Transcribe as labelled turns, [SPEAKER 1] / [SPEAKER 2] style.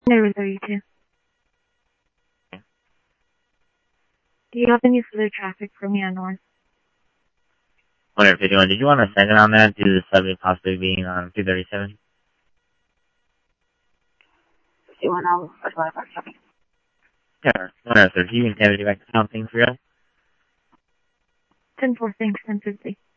[SPEAKER 1] Number 32. Do you have any further traffic for me on North?
[SPEAKER 2] 151. Did you want a second on that due to the subject possibly being on 237?
[SPEAKER 1] 51, I'll advise our traffic.
[SPEAKER 2] Yeah, 103. You can have it back to something for us?
[SPEAKER 1] 10-4, thanks, 1050.